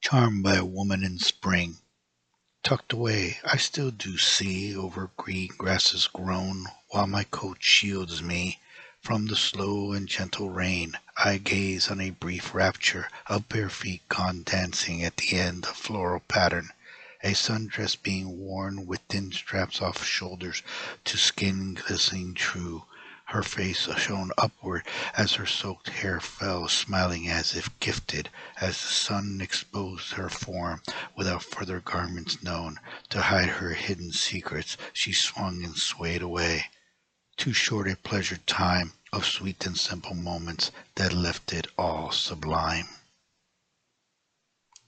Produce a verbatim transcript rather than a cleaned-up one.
Charmed by a woman in spring. Tucked away, I still do see over green grasses grown, while my coat shields me from the slow and gentle rain. I gaze on a brief rapture of bare feet gone dancing at the end of floral pattern, a sundress being worn with thin straps off shoulders to skin glistening true. Her face shone upward as her soaked hair fell, smiling as if gifted, as the sun exposed her form without further garments known to hide her hidden secrets. She swung and swayed away. Too short a pleasured time of sweet and simple moments that left it all sublime.